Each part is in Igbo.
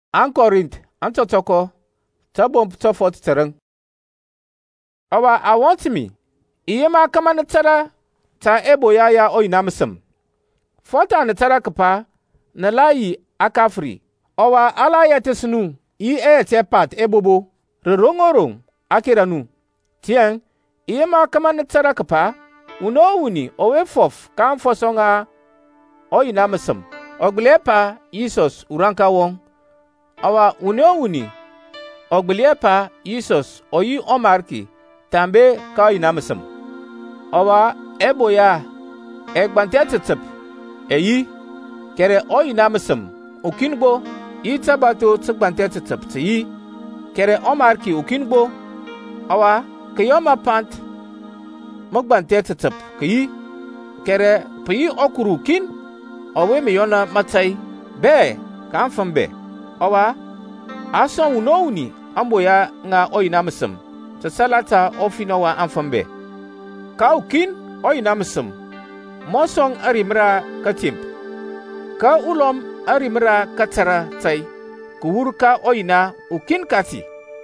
An Korint an totoko ta bom ta fot tereng. Awa a want me. Iye ma kama na tara ta ebo ya oi namsam. Fota na tara kapa na layi akafri. Awa ala ya tesnu i te pat ebobo. Rorongorong akiranu. Tiang iye ma kama na tara kapa uno wuni owe fof kan fosonga oi namsam. Oglepa Isos uranka wong. Awa wuni oglepa Isos oyi omarki tambe ka inamsam. Awa eboya egbante tetep eyi kere oyi namsam ukinbo itabato tsegbante tetep tyi kere omarki ukinbo. Awa kiyoma pant mogbante tetep kyi kere pi okuru kin owe miyona matai be kanfambe. Awa ason wunowuni amboya nga oyinamsam tsalata ofinawa anfambe ka ukin oyinamsam mosong arimra katimp ka ulom arimra katara tai kuwurka oyina ukin kati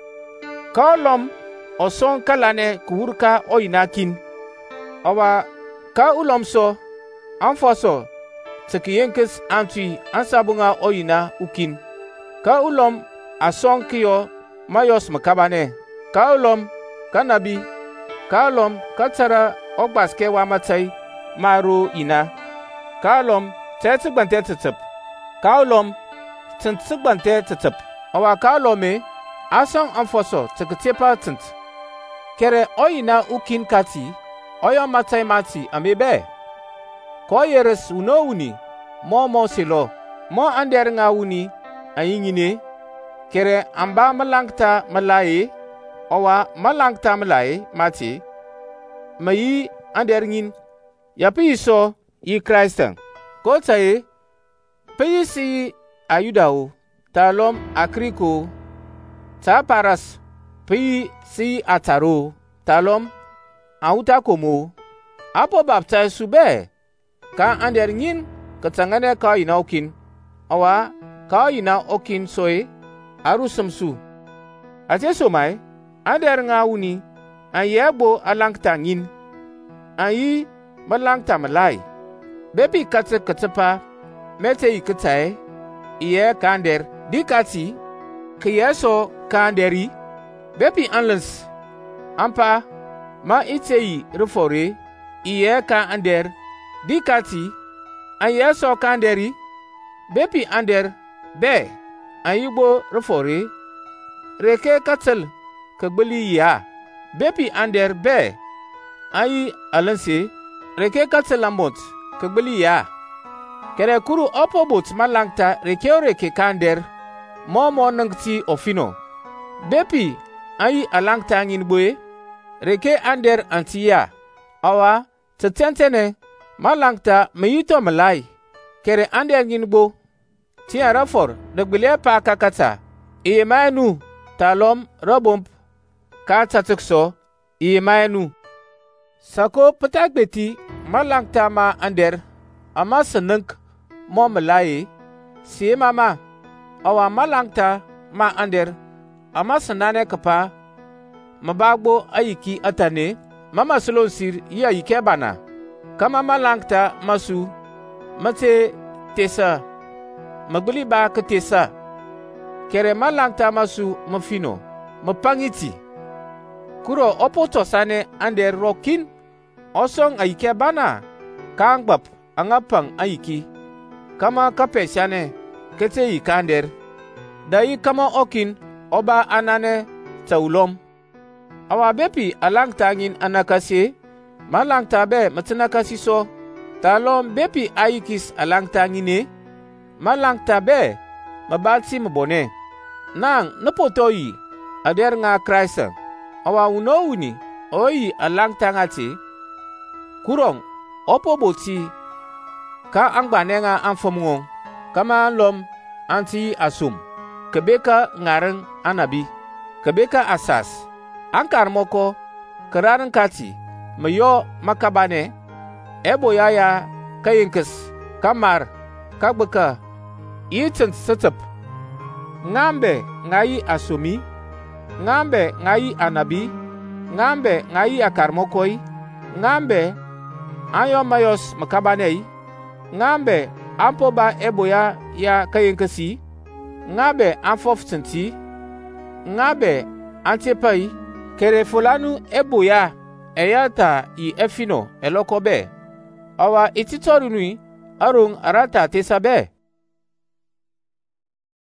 ka ulom oson kalane kuwurka oyina kin. Awa ka ulom so anfoso tsekiyenkes antui ansabunga oyina ukin ka ulom ason kiyo mayos makabane ka ulom kanabi ka ulom katara ogbaske wa matai maro ina ka ulom tsegbante tetep ka ulom tsegbante tetep. Awa ka ulome ason anfoso tseketepa tent kere oyina ukin kati oyo matai mati amebe ko yeres unowuni mo silo mo ander nga wuni ayinyine kere amba malangta malaye. Awa malangta malaye mati mayi ander ngin yapi iso yi Christan ko taye peyi si ayudao talom akriko ta paras peyi si ataro talom auta komo apo baptize sube ka ander ngin katangane ka ina okin. Awa ka ina okin soe arusamsu ate somai ander nga wuni an yebo alangta ngin an yi malangta malai bepi katsepa mete yi katae iye kander dikati kiyeso kanderi bepi anlens ampa ma ite yi rufore iye ka ander dikati an yeso kanderi bepi ander be an yibo rufore reke katsel kagbali ya bepi ander be an yi alanse reke katsel amot kagbali ya kere kuru opobot malangta reke kander momo nangti ofino bepi an yi alangta ngin boye reke ander antiya. Awa tetentene malangta mayito malai kere ander ngin bo tiya rafor dagbile pa kakata iye maenu talom robomp ka tatikso iye maenu sako patagbeti malangta ma ander ama sanank mo malaye siye mama. Awa malangta ma ander ama sanane kapa mabagbo ayiki atane mama solonsir iya yike bana kama malangta masu mate tesa magbili ba ka tesa kere malangta masu mafino mapangiti kuro opoto sane ander rokin osong ayike bana kangbap angapang ayiki kama kapesane kete yi kander dayi kama okin oba anane taulom. Awa bepi alangta ngin anakase malangta be matanakasi so talom bepi ayikis alangta ngine malangta be mabati mbone nang napotoyi ader nga Christa. Awa unowuni oyi alangta ngati kurong opoboti ka angbane nga anfomngo kama lom anti asum kebeka ngareng anabi kebeka asas ankar moko kararan kati mayo makabane ebo yaya kayinkes kamar kagbeka itin setep ngambe ngai asomi, ngambe ngai anabi, ngambe ngai akarmokoi, ngambe anyo mayos makabanei, ngambe ampoba eboya ya kayenkasi, ngambe amfof senti, ngambe antepai, kere fulanu eboya eyata i efino elokobe, awa ititorunui arung arata tesabe.